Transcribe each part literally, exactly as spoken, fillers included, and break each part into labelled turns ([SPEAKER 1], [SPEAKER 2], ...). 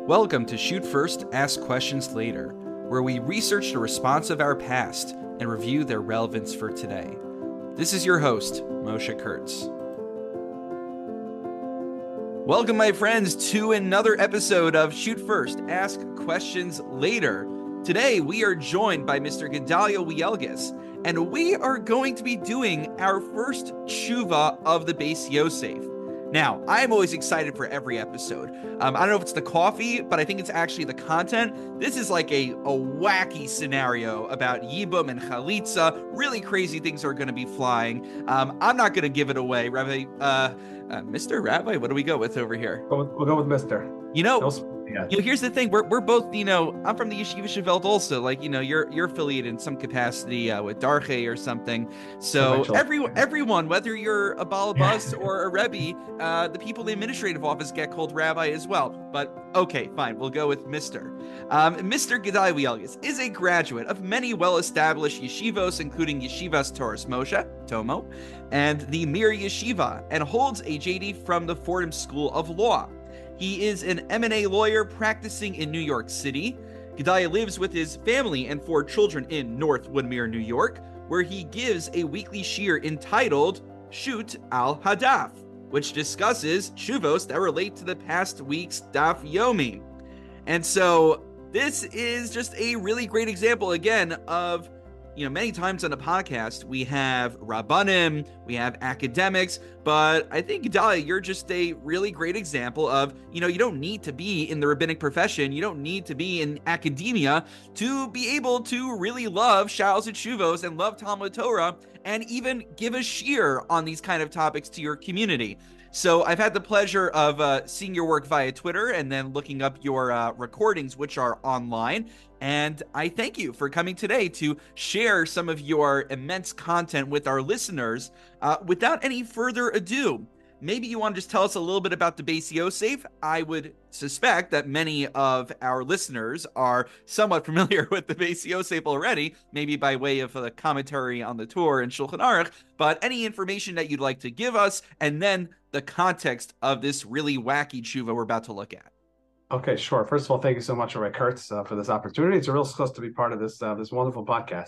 [SPEAKER 1] Welcome to Shoot First, Ask Questions Later, where we research the response of our past and review their relevance for today. This is your host, Moshe Kurtz. Welcome, my friends, to another episode of Shoot First, Ask Questions Later. Today, we are joined by Mister Gedalia Wielgus, and we are going to be doing our first tshuva of the Beis Yosef. Now, I'm always excited for every episode. Um, I don't know if it's the coffee, but I think it's actually the content. This is like a, a wacky scenario about Yibum and Chalitza. Really crazy things are going to be flying. Um, I'm not going to give it away. Rabbi, uh, uh, Mister Rabbi, what do we go with over here?
[SPEAKER 2] We'll, we'll go with Mister
[SPEAKER 1] You know,
[SPEAKER 2] yeah.
[SPEAKER 1] you know, here's the thing. We're we're both, you know, I'm from the Yeshiva Shevelt also. Like, you know, you're you're affiliated in some capacity uh, with Darche or something. So every, everyone, whether you're a Balabas or a Rebbe, uh, the people in the administrative office get called Rabbi as well. But okay, fine. We'll go with Mister Um, Mister Gedalia Wielgus is a graduate of many well-established yeshivos, including Yeshivas Toras Moshe, Tomo, and the Mir Yeshiva, and holds a J D from the Fordham School of Law. He is an M and A lawyer practicing in New York City. Gedalia lives with his family and four children in North Woodmere, New York, where he gives a weekly shiur entitled Shoot Al Hadaf, which discusses shuvos that relate to the past week's Daf Yomi. And so this is just a really great example, again, of, you know, many times on the podcast, we have Rabbanim, we have academics, but I think, Gedalia, you're just a really great example of, you know, you don't need to be in the rabbinic profession, you don't need to be in academia to be able to really love Shalos and Shuvos and love Talmud Torah and even give a shiur on these kind of topics to your community. So I've had the pleasure of uh, seeing your work via Twitter and then looking up your uh, recordings, which are online. And I thank you for coming today to share some of your immense content with our listeners. Uh, without any further ado, maybe you want to just tell us a little bit about the Beis Yosef. I would suspect that many of our listeners are somewhat familiar with the Beis Yosef already, maybe by way of a commentary on the Torah and Shulchan Aruch, but any information that you'd like to give us, and then the context of this really wacky tshuva we're about to look at.
[SPEAKER 2] Okay, sure. First of all, thank you so much, Rabbi Kurtz, uh, for this opportunity. It's a real schus to be part of this uh, this wonderful podcast.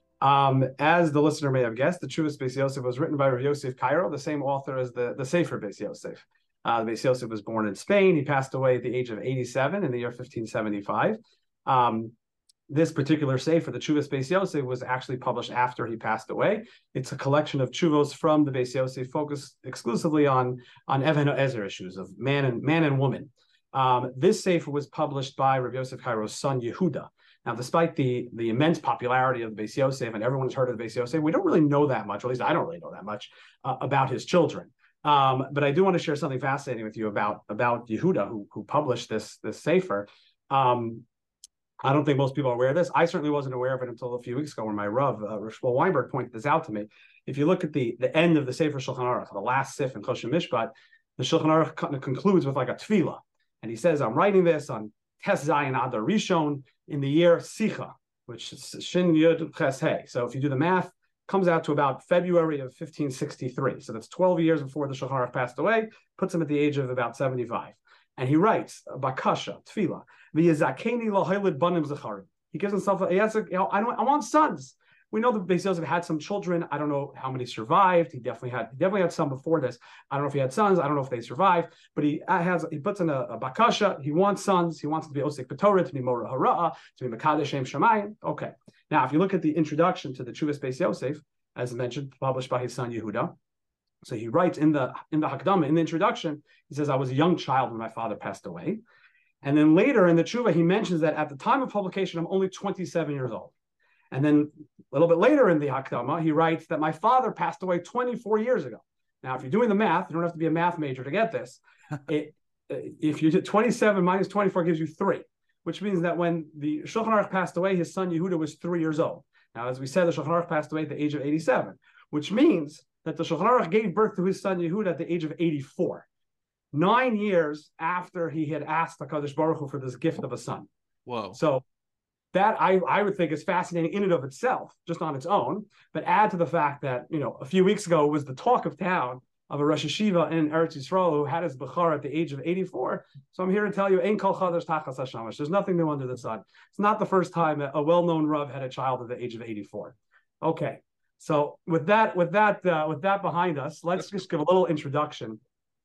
[SPEAKER 2] Um, as the listener may have guessed, the Tshuvas Beis Yosef was written by Rav Yosef Karo, the same author as the, the Sefer Beis Yosef. Uh, Beis Yosef was born in Spain. He passed away at the age of eighty-seven in the year fifteen seventy-five. Um, this particular Sefer, the Tshuvas Beis Yosef, was actually published after he passed away. It's a collection of tshuvos from the Beis Yosef focused exclusively on, on Even HaEzer issues of man and man and woman. Um, this Sefer was published by Rav Yosef Karo's son, Yehuda. Now, despite the, the immense popularity of the Beis Yosef, and everyone's heard of the Beis Yosef, we don't really know that much, or at least I don't really know that much, uh, about his children. Um, but I do want to share something fascinating with you about, about Yehuda, who, who published this, this Sefer. Um, I don't think most people are aware of this. I certainly wasn't aware of it until a few weeks ago when my Rav, uh, Shmuel Weinberg, pointed this out to me. If you look at the, the end of the Sefer Shulchan Aruch, the last Sif in Choshen Mishpat, the Shulchan Aruch concludes with like a tefillah. And he says, I'm writing this on Tes Zayin Adar Rishon in the year Sicha, which is Shin Yud Ches Hey. So if you do the math, comes out to about February of fifteen sixty-three. So that's twelve years before the Shulchan Aruch passed away, puts him at the age of about seventy-five. And he writes, Bakasha, Tefillah, V'yezakeni lahaylid banim zacharim. He gives himself, a, he has a, you know, I, don't, I want sons. We know that Beis Yosef had some children. I don't know how many survived. He definitely had he definitely had some before this. I don't know if he had sons. I don't know if they survived. But he has he puts in a, a bakasha. He wants sons. He wants to be osik b'torah, to be mora hara'ah, to be mekadesh shem shamayim. Okay. Now, if you look at the introduction to the Tshuvas Beis Yosef, as mentioned, published by his son Yehuda, so he writes in the in the Hakdama, in the introduction, he says, "I was a young child when my father passed away," and then later in the Tshuva, he mentions that at the time of publication, I'm only twenty-seven years old. And then a little bit later in the Hakdama, he writes that my father passed away twenty-four years ago. Now, if you're doing the math, you don't have to be a math major to get this. It, if you did twenty-seven minus twenty-four gives you three, which means that when the Shulchan Aruch passed away, his son Yehuda was three years old. Now, as we said, the Shulchan Aruch passed away at the age of eighty-seven, which means that the Shulchan Aruch gave birth to his son Yehuda at the age of eighty-four, nine years after he had asked HaKadosh Baruch Hu for this gift of a son.
[SPEAKER 1] Whoa.
[SPEAKER 2] So that I, I would think is fascinating in and of itself, just on its own, but add to the fact that, you know, a few weeks ago was the talk of town of a Rosh Yeshiva in Eretz Yisrael who had his Bechar at the age of eighty-four. So I'm here to tell you, Ein Kol Chadash Tachas Hashamash. There's nothing new under the sun. It's not the first time a well-known Rav had a child at the age of eighty-four. Okay, so with that, with that, uh, with that behind us, let's just give a little introduction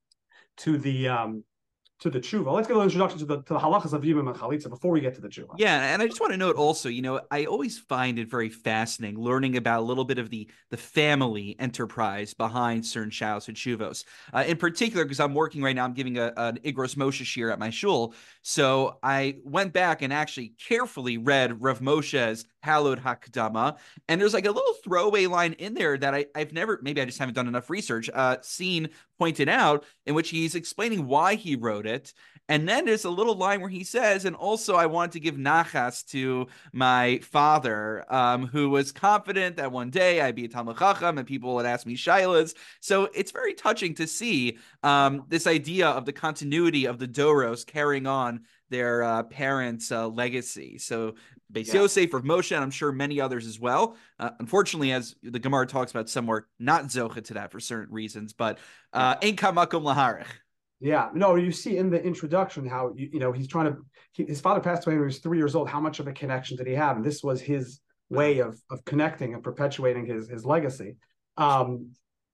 [SPEAKER 2] to the um, to the tshuva. Let's get an introduction to the to the halachas of yibum and chalitza before we get to the tshuva.
[SPEAKER 1] Yeah, and I just want to note also, you know, I always find it very fascinating learning about a little bit of the the family enterprise behind certain shalos and tshuvos. Uh, in particular, because I'm working right now, I'm giving a, an Igros Moshe shir at my shul, so I went back and actually carefully read Rav Moshe's Hallowed Hakdama, and there's like a little throwaway line in there that I, I've never, maybe I just haven't done enough research, uh, seen pointed out, in which he's explaining why he wrote it. And then there's a little line where he says, and also I wanted to give nachas to my father, um, who was confident that one day I'd be a Talmid Chacham and people would ask me shaylas. So it's very touching to see um, this idea of the continuity of the Doros carrying on their uh, parents' uh, legacy. So Beis yeah. Yosef, Rav Moshe, and I'm sure many others as well. Uh, unfortunately, as the Gemara talks about, some were not zocha to that for certain reasons, but uh, ein kamakum laharich.
[SPEAKER 2] Yeah, no, you see in the introduction how, you, you know, he's trying to, he, his father passed away when he was three years old. How much of a connection did he have? And this was his way of of connecting and perpetuating his, his legacy. Um,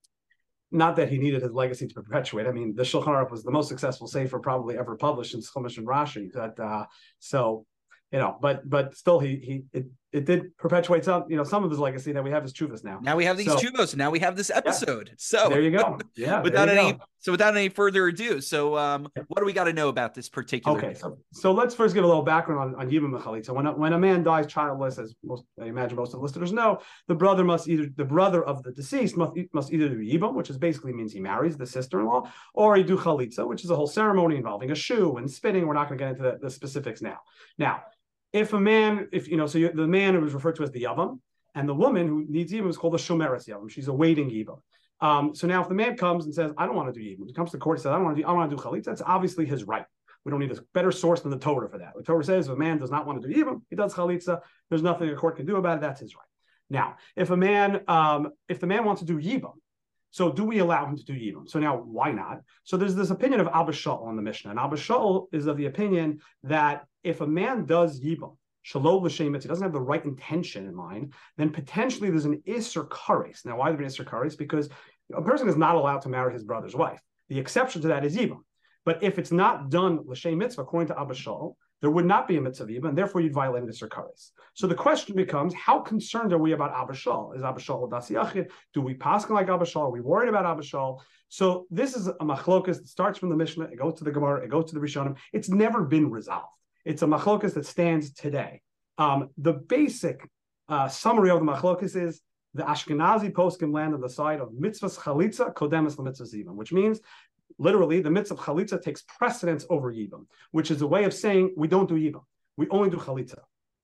[SPEAKER 2] not that he needed his legacy to perpetuate. I mean, the Shulchan Aruch was the most successful sefer probably ever published in Chumash and Rashi. That, uh, so, you know, but but still, he he it, it did perpetuate some, you know, some of his legacy that we have his chuvas now.
[SPEAKER 1] Now we have these so, chuvos, and now we have this episode. Yeah. So
[SPEAKER 2] there you go. Yeah.
[SPEAKER 1] without any go. so without any further ado, so um, yeah. what do we got to know about this particular?
[SPEAKER 2] Okay, so so let's first give a little background on on yibum and chalitza. When a, when a man dies childless, as most I imagine most of the listeners know, the brother must either the brother of the deceased must must either do yibum, which is basically means he marries the sister-in-law, or he do chalitza, which is a whole ceremony involving a shoe and spitting. We're not going to get into the, the specifics now. Now. If a man, if you know, so you, the man was referred to as the yavam, and the woman who needs yibum is called the shomeres yavam. She's awaiting yibum. Um, so now, if the man comes and says, "I don't want to do yibum," he comes to court and says, "I don't want to do, I want to do chalitza," that's obviously his right. We don't need a better source than the Torah for that. The Torah says if a man does not want to do yibum, he does chalitza. There's nothing a court can do about it. That's his right. Now, if a man, um, if the man wants to do yibum, so do we allow him to do yibum? So now, why not? So there's this opinion of Abba Shaul in the Mishnah, and Abba Shaul is of the opinion that if a man does yibum, Shalom l'shem mitzvah, he doesn't have the right intention in mind, then potentially there's an isser kares. Now, why is there an isser kares? Because a person is not allowed to marry his brother's wife. The exception to that is yibum. But if it's not done l'shem mitzvah, according to Abba Shaul, there would not be a mitzvah yibum, and therefore you'd violate an isser kares. So the question becomes, how concerned are we about Abba Shaul? Is Abba Shaul das yachid? Do we paskin like Abba Shaul? Are we worried about Abba Shaul? So this is a machlokas that starts from the Mishnah, it goes to the Gemara, it goes to the Rishonim. It's never been resolved. It's a machlokas that stands today. Um, the basic uh, summary of the machlokas is the Ashkenazi poskim land on the side of mitzvahs chalitza kodemis lemitzvahs yibum, which means literally the mitzvah chalitza takes precedence over yibum, which is a way of saying we don't do yibum, we only do chalitza.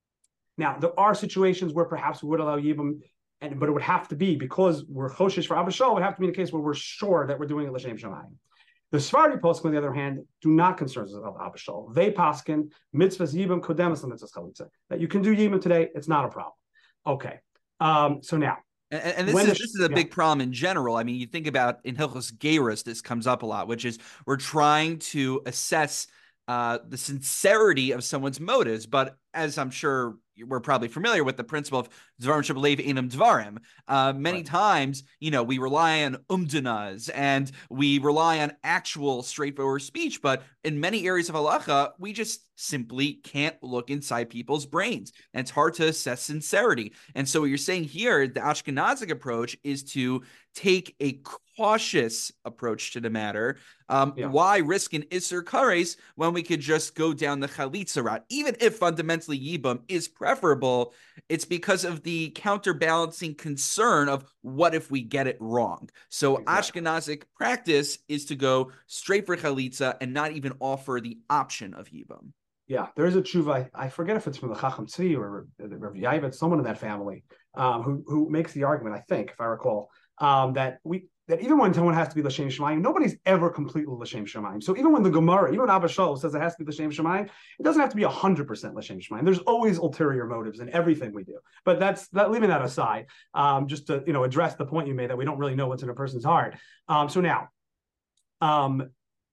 [SPEAKER 2] Now there are situations where perhaps we would allow yibum, and but it would have to be because we're choshesh for Abba Shaul. It would have to be in a case where we're sure that we're doing it l'shem shamayim. The Sephardi poskim, on the other hand, do not concern themselves with Abba Shaul. They paskin mitzvahs yibum kodemis mitzvahs chalitza. That you can do yibum today, it's not a problem. Okay, um, so now.
[SPEAKER 1] And, and this is the, this is a yeah. big problem in general. I mean, you think about in Hilchos Geirus, this comes up a lot, which is we're trying to assess uh, the sincerity of someone's motives. But as I'm sure we're probably familiar with the principle of Dvarim Shebelev Einam Dvarim. Uh, many right. times, you know, we rely on umdanas and we rely on actual straightforward speech, but in many areas of halacha, we just simply can't look inside people's brains, and it's hard to assess sincerity. And so what you're saying here, the Ashkenazic approach is to take a cautious approach to the matter. Um, yeah. Why risk an Isser Kares when we could just go down the Chalitza route? Even if fundamentally Yibum is preferable, it's because of the counterbalancing concern of what if we get it wrong. So exactly. Ashkenazic practice is to go straight for Chalitza and not even offer the option of Yibum.
[SPEAKER 2] Yeah, there is a tshuva. I forget if it's from the Chacham Tzvi or Rav Yaivit, someone in that family, um, who who makes the argument, I think, if I recall, um, that we that even when someone has to be l'shem shemayim, nobody's ever completely l'shem shemayim. So even when the Gemara, even when Abba Shaul says it has to be l'shem shemayim, it doesn't have to be one hundred percent l'shem shemayim. There's always ulterior motives in everything we do. But that's that. Leaving that aside, um, just to you know address the point you made that we don't really know what's in a person's heart. Um, so now, um,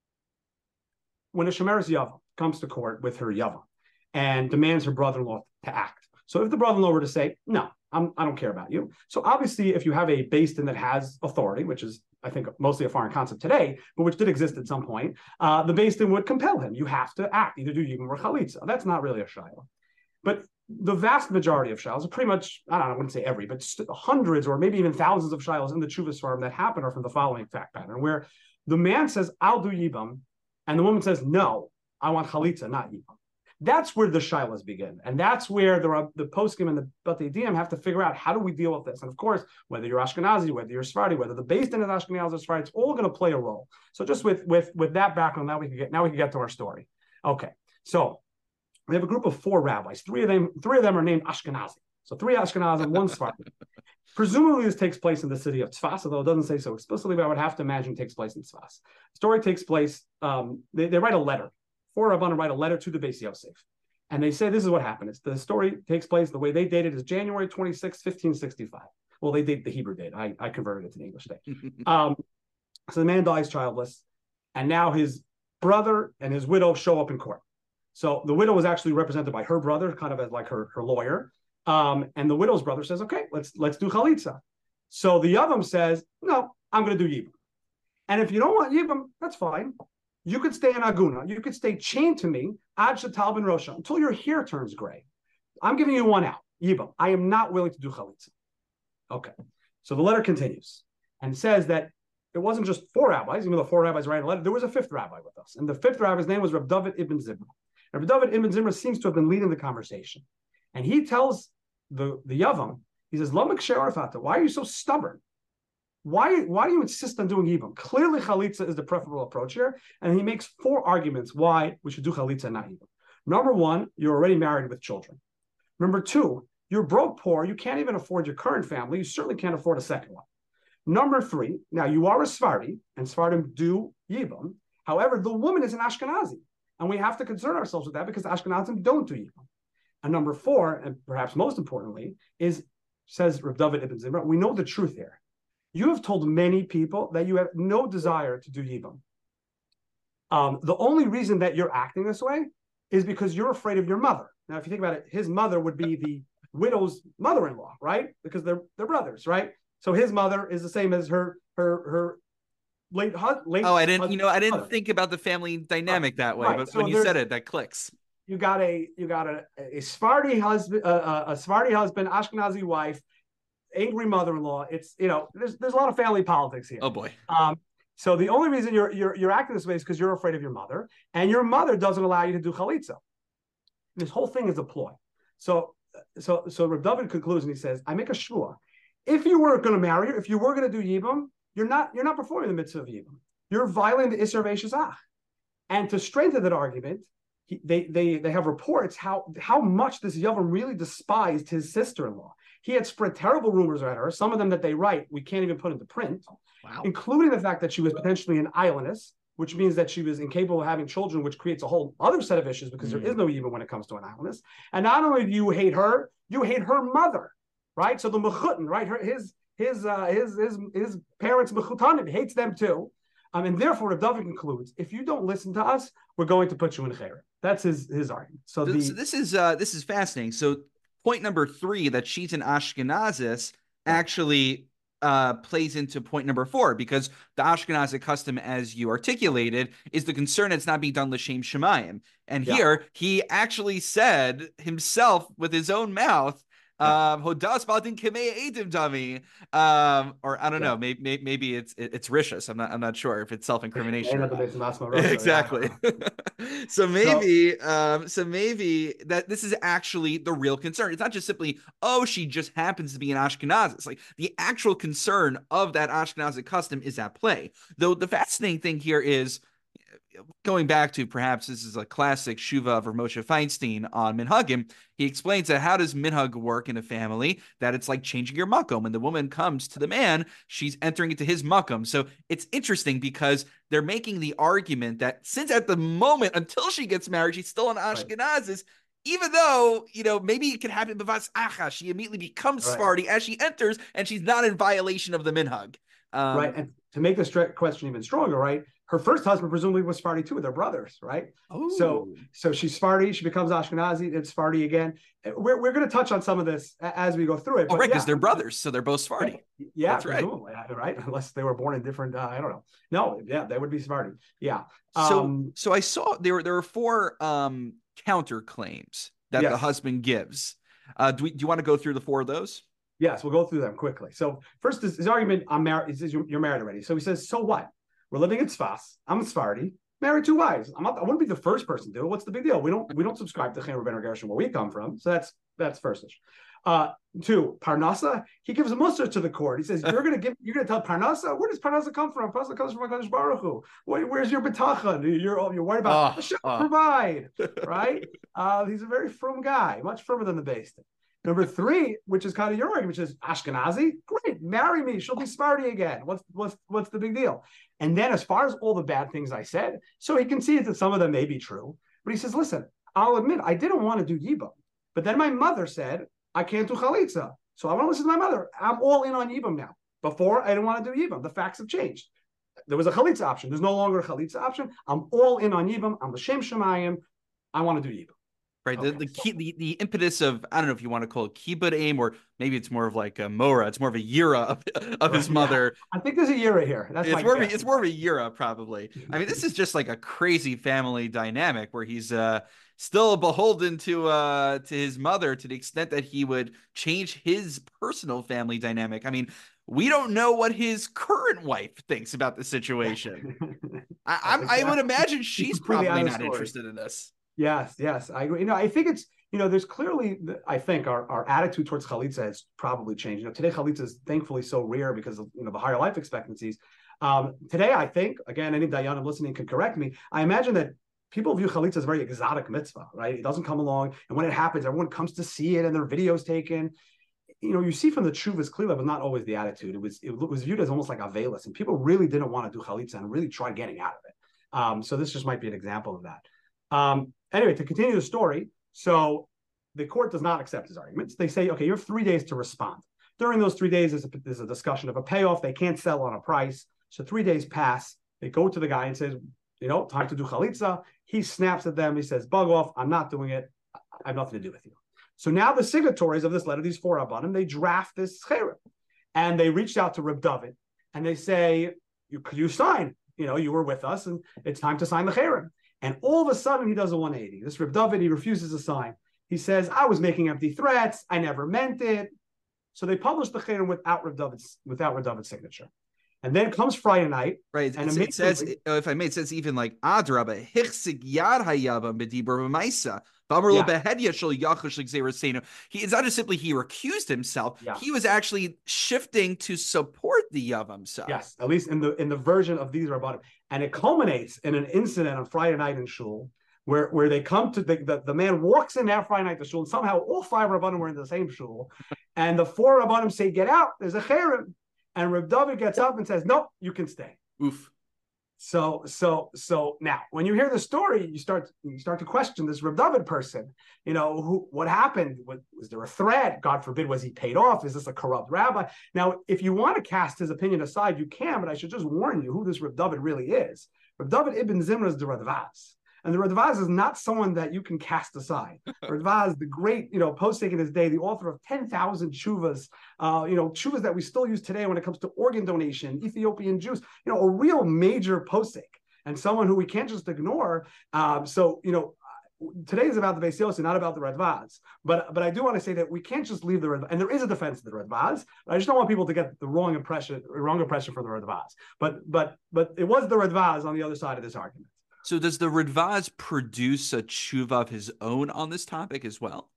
[SPEAKER 2] when a shemeres yavam comes to court with her yavam and demands her brother-in-law to act, so if the brother-in-law were to say no, I'm, I don't care about you. So obviously, if you have a beis din that has authority, which is, I think, mostly a foreign concept today, but which did exist at some point, uh, the beis din would compel him. You have to act, either do yibum or chalitza. That's not really a shayla. But the vast majority of shilas, pretty much, I don't know, I wouldn't say every, but hundreds or maybe even thousands of shilas in the Teshuvos Sfarim that happen are from the following fact pattern, where the man says, I'll do yibum, and the woman says, no, I want chalitza, not yibum. That's where the shilas begin. And that's where the, the poskim and the Batei Diyim have to figure out, how do we deal with this? And of course, whether you're Ashkenazi, whether you're Sephardi, whether the beis din is Ashkenazi or Sephardi, it's all going to play a role. So just with, with, with that background, now we can get now we can get to our story. Okay. So we have a group of four rabbis. Three of them, three of them are named Ashkenazi. So three Ashkenazi and one Sephardi. Presumably this takes place in the city of Tzfas, although it doesn't say so explicitly, but I would have to imagine it takes place in Tzfas. The story takes place, um, they, they write a letter. Four Rabbanim write a letter to the Beis Yosef. And they say this is what happened. It's, the story takes place, the way they date it is January twenty-sixth, fifteen sixty-five. Well, they date the Hebrew date. I, I converted it to the English date. um, so the man dies childless, and now his brother and his widow show up in court. So the widow was actually represented by her brother, kind of as like her, her lawyer. Um, and the widow's brother says, okay, let's let's do chalitza. So the Yavam says, no, I'm going to do yibum. And if you don't want yibum, that's fine. You could stay in Aguna. You could stay chained to me, ad shetal ben rosha, until your hair turns gray. I'm giving you one out, yibum. I am not willing to do chalitza. Okay. So the letter continues and says that it wasn't just four rabbis, even though four rabbis write a letter, there was a fifth rabbi with us. And the fifth rabbi's name was Reb David ibn Zimra. Reb David ibn Zimra seems to have been leading the conversation. And he tells the, the Yavam, he says, why are you so stubborn? Why, why do you insist on doing yibum? Clearly, chalitza is the preferable approach here, and he makes four arguments why we should do chalitza and not yibum. Number one, you're already married with children. Number two, you're broke poor. You can't even afford your current family. You certainly can't afford a second one. Number three, now you are a Sephardi, and Sephardim do yibum. However, the woman is an Ashkenazi, and we have to concern ourselves with that because Ashkenazim don't do yibum. And number four, and perhaps most importantly, is, says Reb David ibn Zimra, we know the truth here. You have told many people that you have no desire to do yibum. Um, the only reason that you're acting this way is because you're afraid of your mother. Now, if you think about it, his mother would be the widow's mother-in-law, right? Because they're they're brothers, right? So his mother is the same as her her her late husband.
[SPEAKER 1] Oh, I didn't, you know, I didn't mother. think about the family dynamic right. that way, right. but so when you said it, that clicks.
[SPEAKER 2] You got a you got a, a Sephardi husband, uh, a Sephardi husband, Ashkenazi wife, angry mother-in-law. It's, you know, there's there's a lot of family politics here.
[SPEAKER 1] Oh boy.
[SPEAKER 2] Um, so the only reason you're you're you're acting this way is because you're afraid of your mother, and your mother doesn't allow you to do chalitza. This whole thing is a ploy. So so so Reb David concludes and he says, I make a shvua. If you were going to marry her, if you were going to do yibum, you're not you're not performing the mitzvah of yibum. You're violating the Isser Ve'eshazach. And to strengthen that argument, he, they they they have reports how how much this Yavam really despised his sister-in-law. He had spread terrible rumors about her, some of them that they write, we can't even put into print, wow. including the fact that she was potentially an islandess, which means that she was incapable of having children, which creates a whole other set of issues because mm. there is no yibum when it comes to an islandess. And not only do you hate her, you hate her mother, right? So the mechutin, right? Her, his his uh, his his his parents mechutanim hates them too. Um, and therefore, Reb David concludes: if you don't listen to us, we're going to put you in chayre. That's his his argument. So,
[SPEAKER 1] so,
[SPEAKER 2] the,
[SPEAKER 1] so this is uh, this is fascinating. So point number three, that she's an Ashkenazis, actually uh, plays into point number four, because the Ashkenazi custom, as you articulated, is the concern it's not being done l'shem shemayim. And yeah. here, he actually said himself with his own mouth, um, Hodas Baltin Kemei Edim Dami, um, or I don't yeah. know, maybe maybe it's it's rishus. I'm not I'm not sure if it's self-incrimination. Exactly. so maybe so, um, so maybe that this is actually the real concern. It's not just simply, oh, she just happens to be an Ashkenaz. It's like the actual concern of that Ashkenazi custom is at play. Though the fascinating thing here is, going back to perhaps this is a classic Shuva of Moshe Feinstein on Minhagim, he explains that how does Minhag work in a family, that it's like changing your makom. When the woman comes to the man, she's entering into his makom. So it's interesting because they're making the argument that since at the moment until she gets married, she's still an Ashkenazis, right. Even though, you know, maybe it could happen b'vas acha, she immediately becomes right. Sephardi as she enters, and she's not in violation of the minhag. Um,
[SPEAKER 2] right, and to make this question even stronger, right? Her first husband presumably was Sephardi too. They're brothers, right?
[SPEAKER 1] Oh.
[SPEAKER 2] So, so she's Sephardi. She becomes Ashkenazi. It's Sephardi again. We're we're going to touch on some of this as we go through it.
[SPEAKER 1] Oh, right, because yeah. they're brothers, so they're both Sephardi.
[SPEAKER 2] Yeah,
[SPEAKER 1] that's
[SPEAKER 2] presumably, right. right? Unless they were born in different. Uh, I don't know. No, yeah, they would be Sephardi. Yeah.
[SPEAKER 1] Um, so, so I saw there were there were four um, counterclaims that yes. the husband gives. Uh, do we, do you want to go through the four of those?
[SPEAKER 2] Yes, we'll go through them quickly. So first, his, his argument, I'm married. He says, you're, you're married already. So he says, so what? We're living in Sfas. I'm a Sephardi, married two wives. I'm not, I wouldn't be the first person to do it. What's the big deal? We don't we don't subscribe to Chen Rabbeinu Gershon where we come from. So that's that's first issue. Uh, two, Parnasa. He gives a mussar to the court. He says, you're gonna give, you're gonna tell Parnasa. Where does Parnasa come from? Parnasa comes from HaKadosh Baruch Hu. Where, where's your betachon? You're you're worried about uh, Hashem uh. provide, right? Uh, he's a very firm guy, much firmer than the base. Number three, which is kind of your argument, which is Ashkenazi, great, marry me, she'll be Sephardi again. What's what's what's the big deal? And then as far as all the bad things I said, so he concedes that some of them may be true, but he says, listen, I'll admit I didn't want to do Yibam, but then my mother said I can't do Chalitza, so I want to listen to my mother. I'm all in on Yibam now. Before I didn't want to do Yibam. The facts have changed. There was a Chalitza option. There's no longer a Chalitza option. I'm all in on Yibam. I'm L'Shem Shemayim. I want to do Yibam.
[SPEAKER 1] Right.
[SPEAKER 2] Okay,
[SPEAKER 1] the the,
[SPEAKER 2] so,
[SPEAKER 1] key, the the impetus of, I don't know if you want to call it kibbud aim, or maybe it's more of like a mora. It's more of a yira of, of his mother.
[SPEAKER 2] Yeah, I think there's a yira here. That's
[SPEAKER 1] it's
[SPEAKER 2] my
[SPEAKER 1] more
[SPEAKER 2] guess.
[SPEAKER 1] Of a, it's more of a yira probably. I mean, this is just like a crazy family dynamic where he's uh still beholden to uh to his mother to the extent that he would change his personal family dynamic. I mean, we don't know what his current wife thinks about the situation. I I'm, exactly. I would imagine she's probably not interested in this.
[SPEAKER 2] Yes, yes, I agree. You know, I think it's, you know, there's clearly, I think our, our attitude towards Chalitza has probably changed. You know, today Chalitza is thankfully so rare because of, you know, the higher life expectancies. Um, today, I think, again, any Dayanim listening could correct me. I imagine that people view Chalitza as a very exotic mitzvah, right? It doesn't come along. And when it happens, everyone comes to see it and their videos taken. You know, you see from the Chuvas clearly, but not always the attitude. It was it was viewed as almost like Avelis, and people really didn't want to do Chalitza and really try getting out of it. Um, so this just might be an example of that. Um, anyway, to continue the story, so the court does not accept his arguments. They say, okay, you have three days to respond. During those three days, there's a, there's a discussion of a payoff. They can't sell on a price. So three days pass. They go to the guy and says, you know, time to do Chalitza. He snaps at them. He says, bug off. I'm not doing it. I have nothing to do with you. So now the signatories of this letter, these four Rabbanim, they draft this Cherem. And they reached out to Reb David. And they say, you, you sign. You know, you were with us, and it's time to sign the Cherem. And all of a sudden, he does a one eighty. This Reb David, he refuses to sign. He says, I was making empty threats. I never meant it. So they published the Cherem without Reb David's, without Reb David's signature. And then comes Friday night.
[SPEAKER 1] Right. And it says, if I may, it says even like, Adraba, Hichsig Yad Hayabam B'Dibur B'Maisa. He, it's not just simply he recused himself. Yeah. He was actually shifting to support the Yavam side.
[SPEAKER 2] Yes, at least in the in the version of these Rabbanim. And it culminates in an incident on Friday night in Shul, where, where they come to, the, the, the man walks in that Friday night to Shul, and somehow all five Rabbanim were in the same Shul. And the four Rabbanim say, get out, there's a Cherem. And Reb David gets up and says, nope, you can stay.
[SPEAKER 1] Oof.
[SPEAKER 2] So, so, so now, when you hear the story, you start you start to question this Reb David person. You know, who, what happened? Was, was there a threat? God forbid, was he paid off? Is this a corrupt rabbi? Now, if you want to cast his opinion aside, you can, but I should just warn you who this Reb David really is. Reb David Ibn Zimra is the Radvaz. And the Radvaz is not someone that you can cast aside. Radvaz, the great, you know, posting in his day, the author of ten thousand chuvas, uh, you know, chuvas that we still use today when it comes to organ donation, Ethiopian Jews, you know, a real major posting and someone who we can't just ignore. Um, so, you know, today is about the Beis Yosef, not about the Radvaz. But but I do want to say that we can't just leave the Radvaz, and there is a defense of the Radvaz. I just don't want people to get the wrong impression, wrong impression for the Radvaz. But but but it was the Radvaz on the other side of this argument.
[SPEAKER 1] So does the Radvaz produce a tshuva of his own on this topic as well?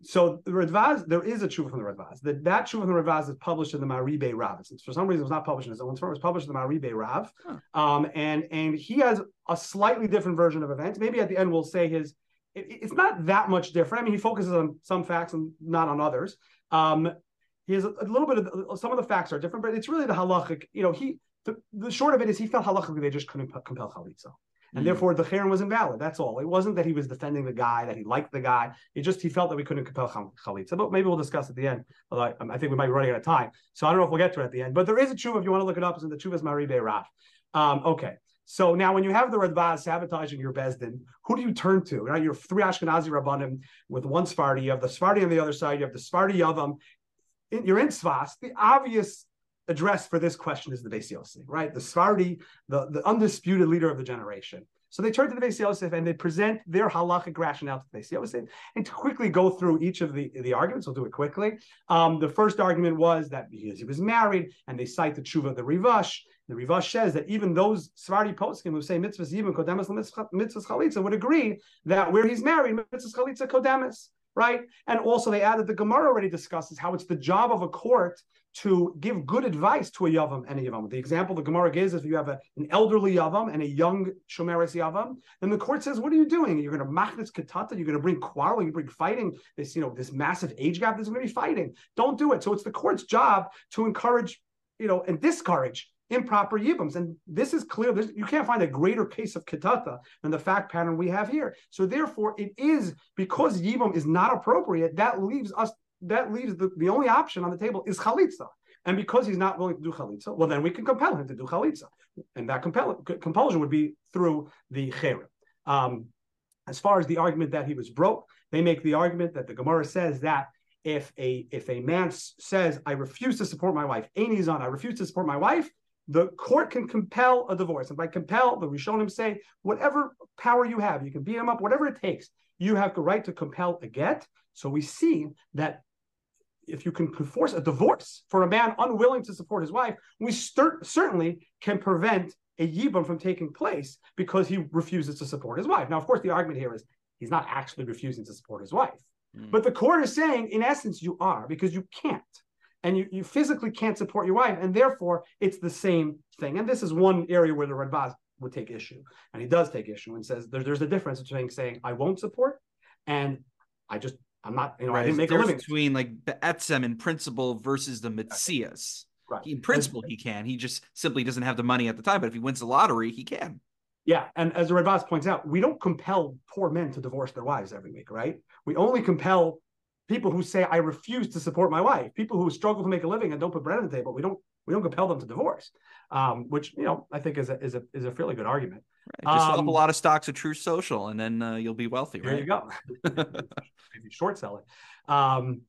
[SPEAKER 2] so the Radvaz, there is a tshuva from the Radvaz. That that tshuva from the Radvaz is published in the Maribe Rav. It's, for some reason, it was not published in his own form. It was published in the Maribe Rav, huh. um, and and he has a slightly different version of events. Maybe at the end we'll say his. It, it's not that much different. I mean, he focuses on some facts and not on others. Um, he has a, a little bit of some of the facts are different, but it's really the halachic. You know, he the, the short of it is he felt halachically they just couldn't compel chalitza. And mm. therefore, the cherem was invalid. That's all. It wasn't that he was defending the guy, that he liked the guy. It just he felt that we couldn't compel chalitza. But maybe we'll discuss at the end. Although I, I think we might be running out of time, so I don't know if we'll get to it at the end. But there is a tshuva if you want to look it up. It's in the Tshuvas Maribe Rav. Um, okay, so now when you have the Radvaz sabotaging your bezdin, who do you turn to? Right, you're three Ashkenazi rabbanim with one Sephardi. You have the Sephardi on the other side. You have the Sephardi Yavam. You're in Tzfas. The obvious address for this question is the Beis Yosef, right? The Sephardi, the, the undisputed leader of the generation. So they turn to the Beis Yosef and they present their halachic rationale to the Beis Yosef. And to quickly go through each of the, the arguments, we'll do it quickly. Um, the first argument was that because he was married, and they cite the tshuva of the Rivash. The Rivash says that even those Sephardi poskim who say mitzvahs even kodemas mitzvahs chalitza would agree that where he's married, mitzvahs chalitza kodemas, right? And also they added the Gemara already discusses how it's the job of a court to give good advice to a Yavam and a Yavam. The example the Gemara gives is if you have a, an elderly Yavam and a young Shomeres Yavam, then the court says, what are you doing? You're going to machnis katata, you're going to bring quarreling, you bring fighting, this, you know, this massive age gap, there's going to be fighting. Don't do it. So it's the court's job to encourage, you know, and discourage improper yibums. And this is clear. There's, you can't find a greater case of katata than the fact pattern we have here. So therefore, it is, because yibum is not appropriate, that leaves us that leaves the, the only option on the table is chalitza. And because he's not willing to do chalitza, well, then we can compel him to do chalitza. And that compel, compulsion would be through the cherem. Um, as far as the argument that he was broke, they make the argument that the Gemara says that if a if a man says, I refuse to support my wife, Eini Zan, I refuse to support my wife, the court can compel a divorce. And by compel, the Rishonim say, whatever power you have, you can beat him up, whatever it takes, you have the right to compel a get. So we see that if you can force a divorce for a man unwilling to support his wife, we start, certainly can prevent a yibum from taking place because he refuses to support his wife. Now, of course, the argument here is he's not actually refusing to support his wife. Mm. But the court is saying, in essence, you are, because you can't. And you, you physically can't support your wife, and therefore it's the same thing. And this is one area where the Radbaz would take issue. And he does take issue and says there, there's a difference between saying, I won't support, and I just I'm not, you know, right. I didn't make a living.
[SPEAKER 1] Between like the etzem in principle versus the mitzias. Right. In principle, he can. He just simply doesn't have the money at the time. But if he wins the lottery, he can.
[SPEAKER 2] Yeah. And as the Radbaz points out, we don't compel poor men to divorce their wives every week, right? We only compel people who say, I refuse to support my wife. People who struggle to make a living and don't put bread on the table. We don't we don't compel them to divorce, um, which, you know, I think is a, is a, is a fairly good argument.
[SPEAKER 1] Right. Just um, sell up a lot of stocks of True Social, and then uh, you'll be wealthy.
[SPEAKER 2] There
[SPEAKER 1] right?
[SPEAKER 2] you go. If you short sell it. Um,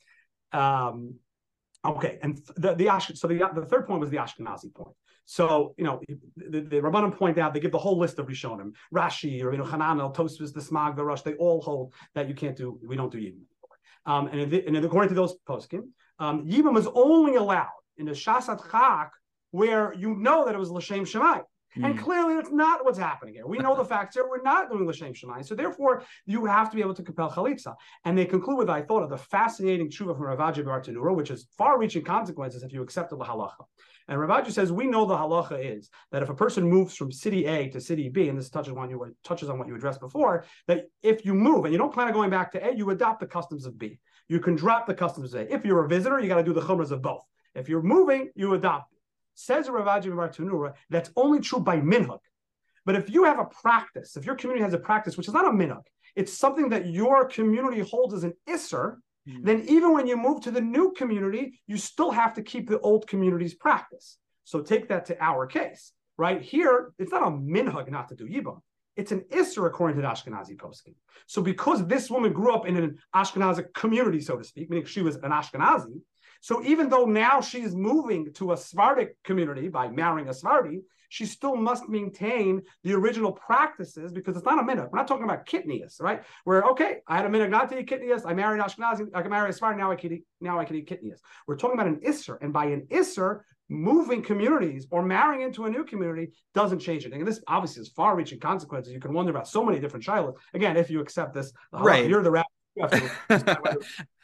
[SPEAKER 2] um, okay, and the the Ash, so the the third point was the Ashkenazi point. So you know the, the Rabbanim point out, they give the whole list of Rishonim, Rashi, Rabbeinu Hananel, Tosfos, the Smag, the Rush. They all hold that you can't do, we don't do Yibum. Um, and, the, and according to those poskim, um, Yibum is only allowed in the Shasat Chak where you know that it was L'Shem Shemai. And clearly, that's not what's happening here. We know the facts here. We're not doing l'shem shemayim. So therefore, you have to be able to compel chalitza. And they conclude with, I thought, of the fascinating tshuva from Ravaji Bartanura, which has far-reaching consequences if you accept the halacha. And Ravaji says, we know the halacha is that if a person moves from city A to city B, and this touches on, you, touches on what you addressed before, that if you move and you don't plan on going back to A, you adopt the customs of B. You can drop the customs of A. If you're a visitor, you got to do the chumras of both. If you're moving, you adopt. Says Ravaji Bartanura, that's only true by minhag. But if you have a practice, if your community has a practice, which is not a minhag, it's something that your community holds as an isser, mm. then even when you move to the new community, you still have to keep the old community's practice. So take that to our case, right? Here, it's not a minhag not to do yibum. It's an isser according to the Ashkenazi poskim. So because this woman grew up in an Ashkenazi community, so to speak, meaning she was an Ashkenazi, so even though now she's moving to a Sephardic community by marrying a Sephardi, she still must maintain the original practices because it's not a minhag. We're not talking about kitnius, right? Where, okay, I had a minhag not to eat kitnius, I married Ashkenazi, I can marry a Sephardi, now I can eat, now I can eat kitnius. We're talking about an isser, and by an isser, moving communities or marrying into a new community doesn't change anything. And this obviously has far-reaching consequences. You can wonder about so many different shilohs. Again, if you accept this,
[SPEAKER 1] right.
[SPEAKER 2] You're the rabbi. You have to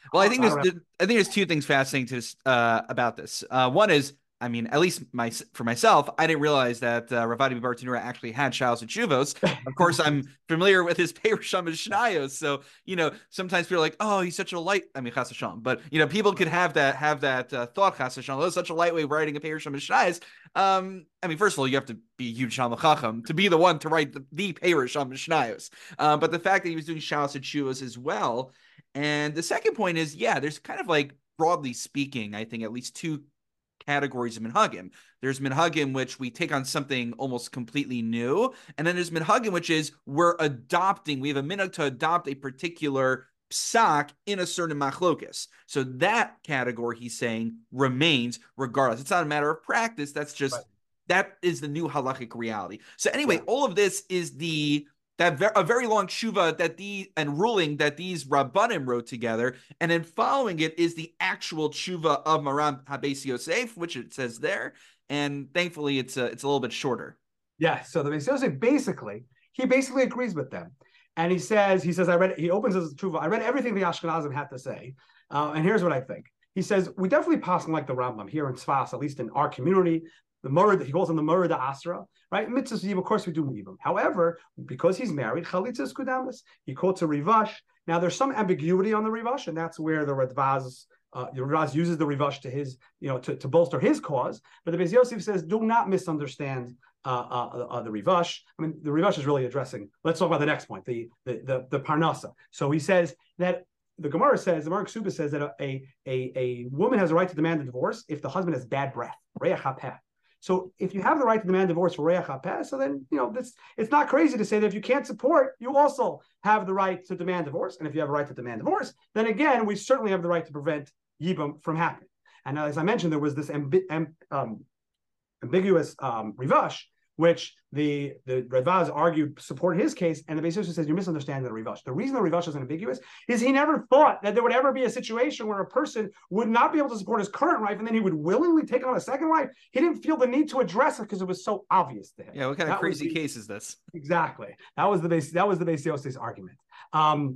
[SPEAKER 1] Well, I think
[SPEAKER 2] I
[SPEAKER 1] there's,
[SPEAKER 2] don't have,
[SPEAKER 1] I think there's two things fascinating to uh, about this. Uh, one is, I mean, at least my for myself, I didn't realize that uh, Ravadi Bartanura actually had Shalos and Chuvos. Of course, I'm familiar with his Perusham and Shnayos, so you know sometimes people are like, "Oh, he's such a light." I mean, Chas Hashem, but you know, people could have that have that uh, thought, Chas Hashem. Oh, such a lightweight writing a Perusham and Shnayos. Um, I mean, first of all, you have to be a huge Shalom Chacham to be the one to write the, the Perusham and Shnayos. Uh, but the fact that he was doing Shalos and Chuvos as well. And the second point is, yeah, there's kind of like, broadly speaking, I think at least two categories of minhagim. There's minhagim, which we take on something almost completely new. And then there's minhagim, which is we're adopting, we have a minhag to adopt a particular psak in a certain machlokus. So that category, he's saying, remains regardless. It's not a matter of practice. That's just, right. That is the new halachic reality. So anyway, yeah. all of this is the that ver- a very long tshuva that the and ruling that these rabbanim wrote together, and then following it is the actual tshuva of Maran Habeis Yosef, which it says there, and thankfully it's a, it's a little bit shorter.
[SPEAKER 2] Yeah, so the Beis Yosef basically he basically agrees with them, and he says he says I read he opens his tshuva. I read everything the Ashkenazim had to say, uh, and here's what I think. He says we definitely pass like the Rambam here in Tzfas, at least in our community. The Murad, he calls him the Murad Asra, right? Mitzvahs, of course, we do Yibam. However, because he's married, Chalitza Kudamis, he quotes a Rivash. Now, there's some ambiguity on the Rivash, and that's where the Radvaz, uh, the Radvaz uses the Rivash to his, you know, to, to bolster his cause. But the Beis Yosef says, do not misunderstand uh, uh, uh, the Rivash. I mean, the Rivash is really addressing. Let's talk about the next point, the the the, the Parnasa. So he says that. The Gemara says, the Mark Suba says that a, a, a, a woman has a right to demand a divorce if the husband has bad breath. Reach hapeh. So if you have the right to demand divorce for Reach HaPeh, so then, you know, this it's not crazy to say that if you can't support, you also have the right to demand divorce. And if you have a right to demand divorce, then again, we certainly have the right to prevent Yibam from happening. And as I mentioned, there was this ambi- amb- um, ambiguous um, Rivash, which the, the Radvaz argued support his case, and the Beis Yosef says, you're misunderstanding the Rivash. The reason the Rivash is ambiguous is he never thought that there would ever be a situation where a person would not be able to support his current wife, and then he would willingly take on a second wife. He didn't feel the need to address it because it was so obvious to him.
[SPEAKER 1] Yeah, what kind
[SPEAKER 2] that
[SPEAKER 1] of crazy
[SPEAKER 2] the,
[SPEAKER 1] case is this?
[SPEAKER 2] Exactly. That was the Beis, that was the Beis Yosef's argument. Um,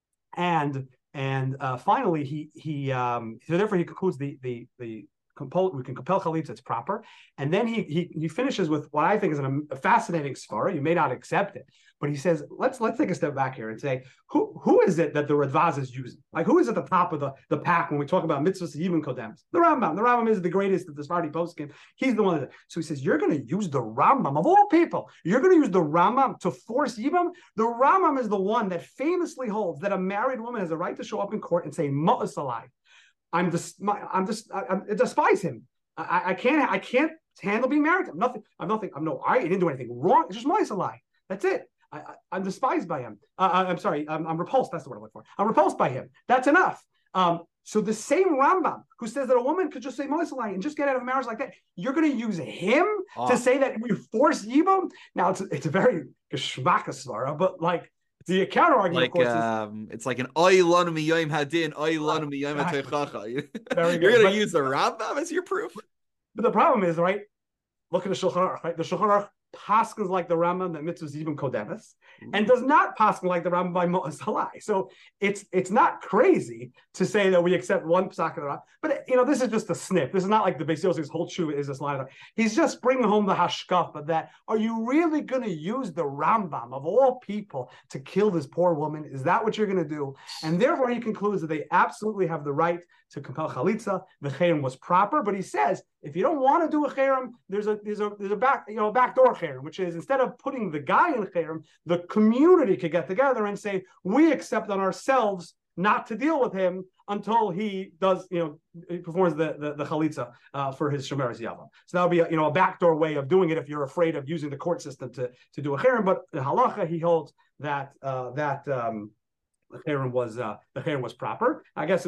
[SPEAKER 2] and and uh, finally, he he um, so therefore he concludes the the the Compel, we can compel chalitza, it's proper. And then he he he finishes with what I think is an, a fascinating svara. You may not accept it, but he says, let's let's take a step back here and say, who who is it that the Radvaz is using? Like, who is at the top of the, the pack when we talk about mitzvahs yibum kodems? The Rambam. The Rambam is the greatest of the Sephardi poskim. He's the one that. So he says, you're going to use the Rambam of all people. You're going to use the Rambam to force yibum. The Rambam is the one that famously holds that a married woman has a right to show up in court and say ma'as alai. I'm just, I'm just, I, I despise him. I, I can't, I can't handle being married to him. Nothing, I'm nothing, I'm no, I didn't do anything wrong. It's just my lie. That's it. I, I, I'm despised by him. Uh, I'm sorry, I'm, I'm repulsed. That's the word I look for. I'm repulsed by him. That's enough. Um, so the same Rambam who says that a woman could just say Moisalai and just get out of a marriage like that, you're going to use him oh. to say that we force Yibam? Now it's it's a very geschmacka svara, but like. The counter argument,
[SPEAKER 1] like,
[SPEAKER 2] of course,
[SPEAKER 1] um, is, it's like an oy lanu miyayim hadin, oy lanu miyayim hatechacha. You're going to use the Rambam as your proof.
[SPEAKER 2] But the problem is, right? Look at the Shulchan Aruch, right? The Shulchan Aruch paskins like the Rambam that mitzvahs even kodemis, and does not paskin like the Rambam by Mo'as Halai. So it's it's not crazy to say that we accept one psak of the Rambam, but you know this is just a snip. This is not like the Beis Yosef's whole tshuva is this line. He's just bringing home the hashkafa that are you really going to use the Rambam of all people to kill this poor woman? Is that what you're going to do? And therefore he concludes that they absolutely have the right to compel chalitza. The cherem was proper, but he says if you don't want to do a cherem, there's a there's a there's a back you know a backdoor cherem, which is instead of putting the guy in cherem, the community could get together and say we accept on ourselves not to deal with him until he does you know he performs the the, the chalitza uh, for his shomeres yavam. So that would be a, you know a backdoor way of doing it if you're afraid of using the court system to to do a cherem. But the halacha he holds that uh, that um, the cherem was uh, the cherem was proper. I guess. It,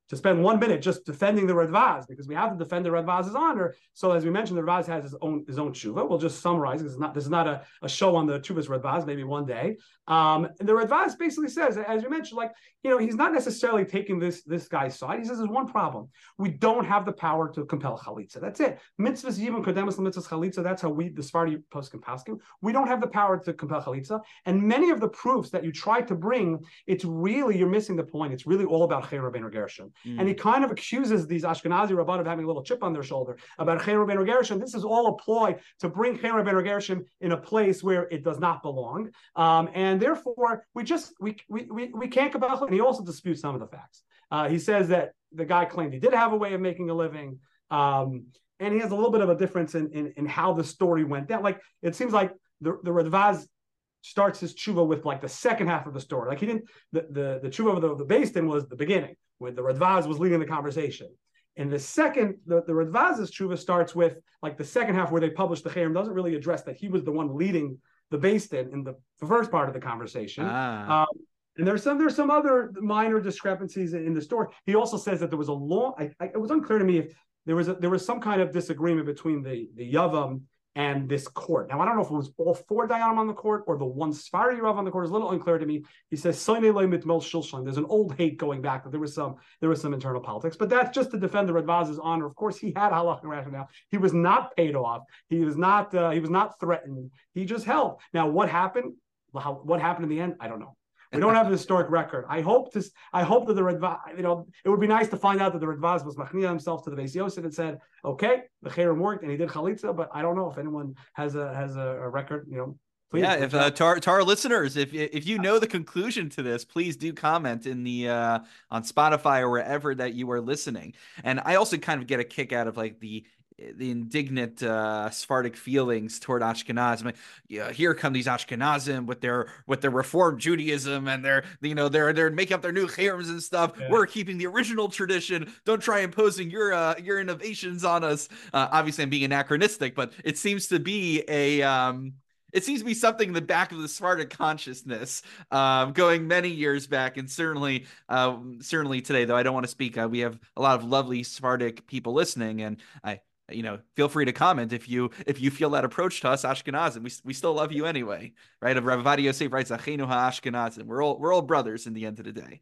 [SPEAKER 2] to spend one minute just defending the Radvaz, because we have to defend the Radvaz's honor. So as we mentioned, the Radvaz has his own his own tshuva. We'll just summarize, because it's not this is not a, a show on the Tshuvas Radvaz, maybe one day. Um, and the Radvaz basically says, as you mentioned, like, you know, he's not necessarily taking this this guy's side. He says there's one problem: we don't have the power to compel chalitza. That's it. Mitzvahs yibum kodemus mitzvahs chalitza. That's how we the Sephardi poskim paskim. We don't have the power to compel chalitza. And many of the proofs that you try to bring, it's really you're missing the point. It's really all about Chei Rabbeinu Gershon. Mm. And he kind of accuses these Ashkenazi Rabbanim of having a little chip on their shoulder about Chei Rabbeinu Gershon. This is all a ploy to bring Chei Rabbeinu Gershon in a place where it does not belong. Um, and therefore, we just we we we, we can't compel. And he also disputes some of the facts. Uh, he says that the guy claimed he did have a way of making a living. Um, and he has a little bit of a difference in, in, in how the story went down. Like, it seems like the, the Radvaz starts his tshuva with like the second half of the story. Like he didn't, the, the, the tshuva of the, the Beis Din was the beginning, when the Radvaz was leading the conversation. And the second, the, the Radvaz's tshuva starts with like the second half where they publish the Chayrim, doesn't really address that he was the one leading the Beis Din in the, the first part of the conversation. Ah. Um, and there's some there's some other minor discrepancies in the story. He also says that there was a long, I, I, it was unclear to me if there was a, there was some kind of disagreement between the, the Yavam and this court. Now, I don't know if it was all four Dayanim on the court or the one Sfari Rav on the court. It's a little unclear to me. He says, there's an old hate going back, that there was some there was some internal politics. But that's just to defend the Radvaz's honor. Of course, he had halakha rationale. He was not paid off. He was not uh, he was not threatened. He just held. Now, what happened? How, what happened in the end? I don't know. We don't have a historic record. I hope this. I hope that the Radvaz, you know, it would be nice to find out that the Radvaz was machnia himself to the Beis Yosef and said, "Okay, the Chayrim worked and he did chalitza." But I don't know if anyone has a has a, a record. You know,
[SPEAKER 1] please. Yeah, if uh, to, our, to our listeners, if if you know the conclusion to this, please do comment in the uh, on Spotify or wherever that you are listening. And I also kind of get a kick out of like the. the indignant uh, Sephardic feelings toward Ashkenazim. Like, yeah, here come these Ashkenazim with their with their Reform Judaism and their you know they're they're making up their new chayrims and stuff. Yeah. We're keeping the original tradition. Don't try imposing your uh, your innovations on us. Uh, obviously, I'm being anachronistic, but it seems to be a um, it seems to be something in the back of the Sephardic consciousness, um, going many years back, and certainly uh, certainly today. Though I don't want to speak, uh, we have a lot of lovely Sephardic people listening, and I. You know, feel free to comment if you if you feel that approach to us Ashkenazim. We we still love you anyway, right? Rav Ovadia Yosef writes, "Achenu ha'Ashkenazim." We're all we're all brothers in the end of the day.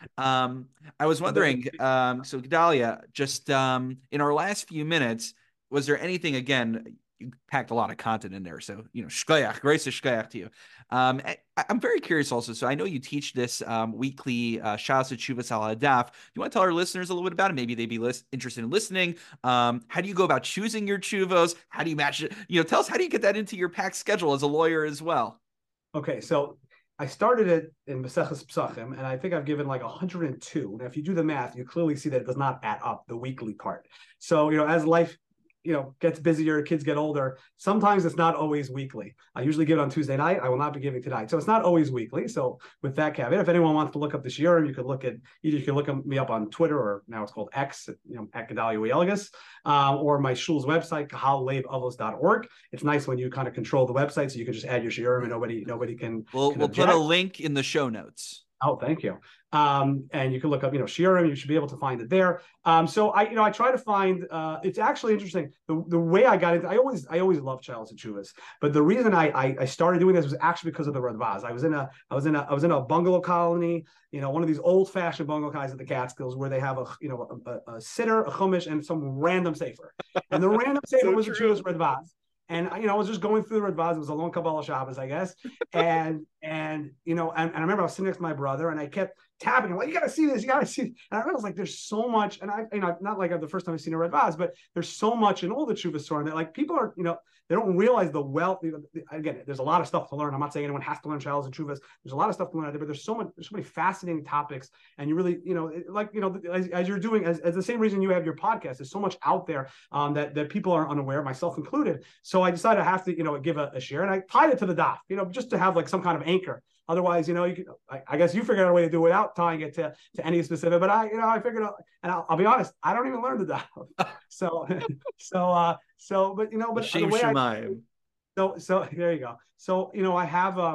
[SPEAKER 1] Um, I was wondering, um, so Gedalia, just um, in our last few minutes, was there anything again? You packed a lot of content in there, so you know, shkoyach, grace shkoyach to you. Um, I, I'm very curious also. So I know you teach this um, weekly uh, Shas Tshuvas al Hadaf. Do you want to tell our listeners a little bit about it? Maybe they'd be list- interested in listening. Um, how do you go about choosing your tshuvos? How do you match it? You know, tell us, how do you get that into your packed schedule as a lawyer as well?
[SPEAKER 2] Okay, so I started it in Maseches Psachim, and I think I've given like one hundred two. Now, if you do the math, you clearly see that it does not add up, the weekly part. So, you know, as life you know, gets busier, kids get older. Sometimes it's not always weekly. I usually give it on Tuesday night. I will not be giving tonight. So it's not always weekly. So with that caveat, if anyone wants to look up the shiurim, you could look at, either you can look me up on Twitter, or now it's called X, you know, at Gedalia Wielgus, um, or my shul's website, kahal lev avos dot org. It's nice when you kind of control the website, so you can just add your shiurim and nobody, nobody can.
[SPEAKER 1] We'll,
[SPEAKER 2] can
[SPEAKER 1] we'll put a link in the show notes.
[SPEAKER 2] Oh, thank you. Um, and you can look up, you know, shiurim. You should be able to find it there. Um, so I, you know, I try to find. Uh, it's actually interesting. The, the way I got into, I always, I always loved Shalos and Tshuvas. But the reason I, I, I started doing this was actually because of the Radvaz. I was in a, I was in a, I was in a bungalow colony. You know, one of these old-fashioned bungalow colonies at the Catskills, where they have a, you know, a, a, a sitter, a chumash, and some random sefer. And the random sefer so was true. a Tshuvas Radvaz. And, you know, I was just going through the Radvaz. It was a long Kabbalah Shabbos, I guess. And, and you know, and, and I remember I was sitting next to my brother, and I kept tapping him, like, you got to see this, you got to see it. And I was like, there's so much. And I, you know, not like the first time I've seen a Radvaz, but there's so much in all the Tshuvas story that, like, people are, you know, they don't realize the wealth. You know, again, there's a lot of stuff to learn. I'm not saying anyone has to learn Shalos and Tshuvas. There's a lot of stuff to learn out there, but there's so much, there's so many fascinating topics. And you really, you know, like, you know, as, as you're doing, as, as the same reason you have your podcast, there's so much out there um, that, that people are unaware, myself included. So I decided I have to, you know, give a, a share, and I tied it to the daf, you know, just to have like some kind of anchor. Otherwise, you know, you could, I, I guess you figured out a way to do it without tying it to, to any specific, but I, you know, I figured out, and I'll, I'll be honest, I don't even learn the daf. So, so, uh, so, but, you know, but
[SPEAKER 1] Shame
[SPEAKER 2] the way
[SPEAKER 1] I,
[SPEAKER 2] so, so there you go. So, you know, I have, um,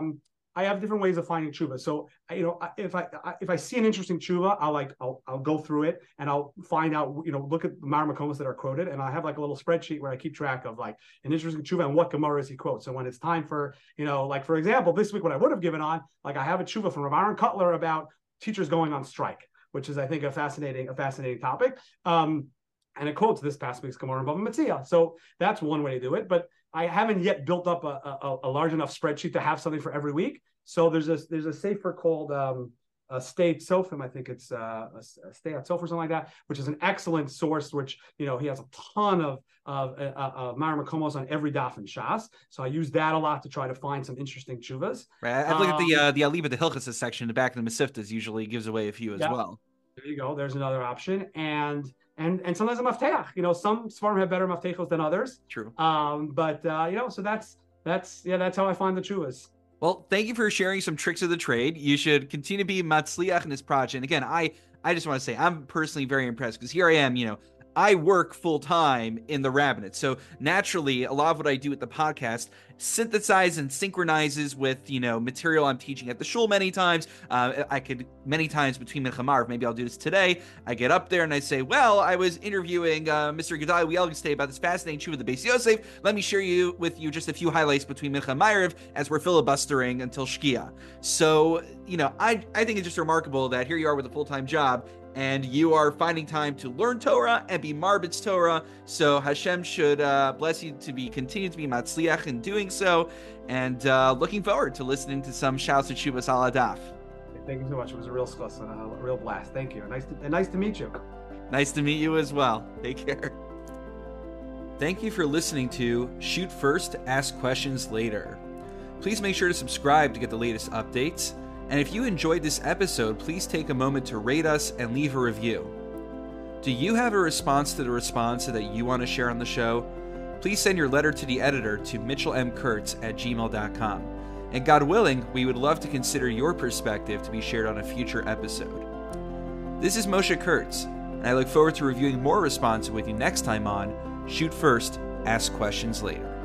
[SPEAKER 2] I have different ways of finding tshuva. So, you know, if I if I see an interesting tshuva, I'll like I'll I'll go through it and I'll find out, you know, look at the Mar Makomos that are quoted, and I have like a little spreadsheet where I keep track of like an interesting tshuva and what gemaras he quotes. So when it's time for, you know, like for example, this week what I would have given on, like I have a tshuva from Rav Aaron Cutler about teachers going on strike, which is I think a fascinating a fascinating topic. Um, and it quotes this past week's Gemara in Bava Metzia. So that's one way to do it, but I haven't yet built up a, a, a large enough spreadsheet to have something for every week. So there's a there's a sefer called um, a Stay Sofim. I think it's uh, a, a Stay at Sof or something like that, which is an excellent source. Which, you know, he has a ton of of uh, uh, Mar Makomos on every daf in Shas. So I use that a lot to try to find some interesting tshuvas.
[SPEAKER 1] Right. I look um, at the uh, the Aliba the Hilchas section in the back of the Masiftas usually gives away a few as yeah. well.
[SPEAKER 2] There you go. There's another option, and and and sometimes a mafteach. You know, some svarim have better maftechos than others.
[SPEAKER 1] True.
[SPEAKER 2] Um, but uh, you know, so that's that's yeah, that's how I find the chuvas.
[SPEAKER 1] Well, thank you for sharing some tricks of the trade. You should continue to be matzliach in this project. And again, I I just want to say I'm personally very impressed because here I am, you know, I work full time in the rabbinate. So naturally, a lot of what I do with the podcast synthesizes and synchronizes with, you know, material I'm teaching at the shul many times. Uh, I could many times between Mincha Marv, maybe I'll do this today. I get up there and I say, well, I was interviewing uh, Mister Gedaliah Wielgestay about this fascinating tshuva of the Beis Yosef. Let me share you with you just a few highlights between Mincha Marv as we're filibustering until Shkia. So, you know, I, I think it's just remarkable that here you are with a full-time job and you are finding time to learn Torah and be marbitz Torah. So Hashem should uh, bless you to be continue to be matzliach in doing so, and uh, looking forward to listening to some shouts and shuvas al adaf.
[SPEAKER 2] Thank you so much. It was a real scuss and a real blast. Thank you. Nice to, and nice to meet you.
[SPEAKER 1] Nice to meet you as well. Take care. Thank you for listening to Shoot First, Ask Questions Later. Please make sure to subscribe to get the latest updates. And if you enjoyed this episode, please take a moment to rate us and leave a review. Do you have a response to the response that you want to share on the show? Please send your letter to the editor to mitchell m kurtz at gmail dot com. And God willing, we would love to consider your perspective to be shared on a future episode. This is Moshe Kurtz, and I look forward to reviewing more responses with you next time on Shoot First, Ask Questions Later.